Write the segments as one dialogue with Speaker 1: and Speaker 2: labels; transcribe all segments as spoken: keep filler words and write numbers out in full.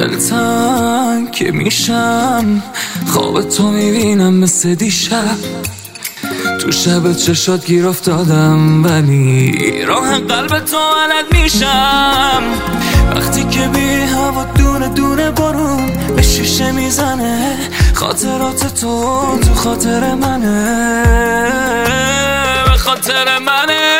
Speaker 1: دلتنگ که میشم، خواب تو میبینم مثل دیشب. تو شب چشات گیر افتادم ولی راه قلب تو علت میشم. وقتی که بی هوا دونه دونه بارون به شیشه میزنه، خاطرات تو تو خاطر منه، به خاطر منه.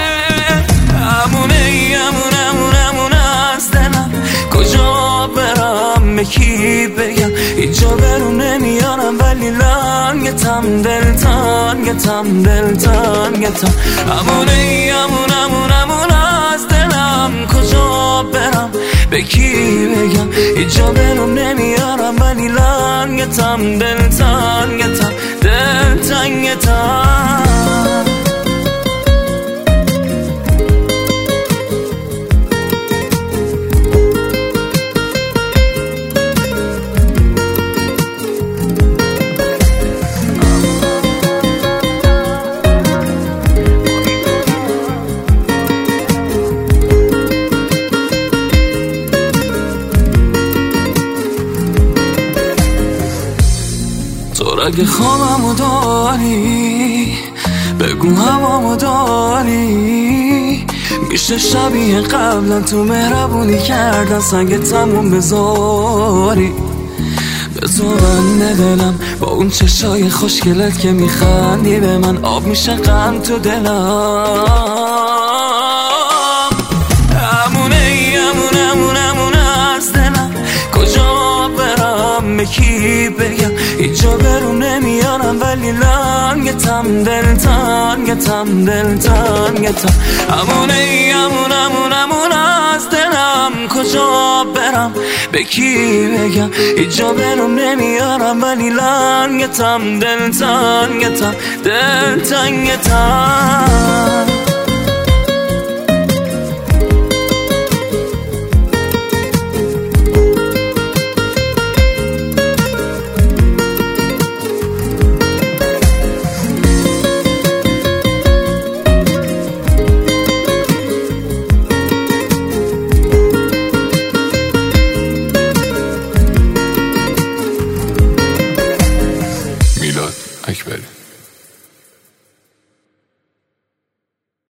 Speaker 1: امونه امونه امونه امونه از دلم، کجا برم به کی بگم؟ اینجا برون نمیارم ولی لنگتم، دلتنگتم دلتنگتم. امونه امونه امونه امونه از دلم، کجا برم به کی بگم؟ اینجا برون نمیارم ولی لنگتم، دلتنگتم دلتنگتم. تو اگه خوابمو داری بگو هوامو داری، میشه شبیه قبلا تو مهربونی کردن سنگ تموم بذاری. به تو بنده دلم با اون چشای خوشگلت که میخندی به من، آب میشه غم تو دلم. امونه امونه امونه امونه از دلم، کجا برم به کی بگم؟ اینجا برون نمیارم ولی لنگتم، دلتنگتم دلتنگتم. امونه امونه امونه امونه از دلم، کجا برم به کی بگم؟ اینجا برون نمیارم ولی لنگتم، دلتنگتم دلتنگتم.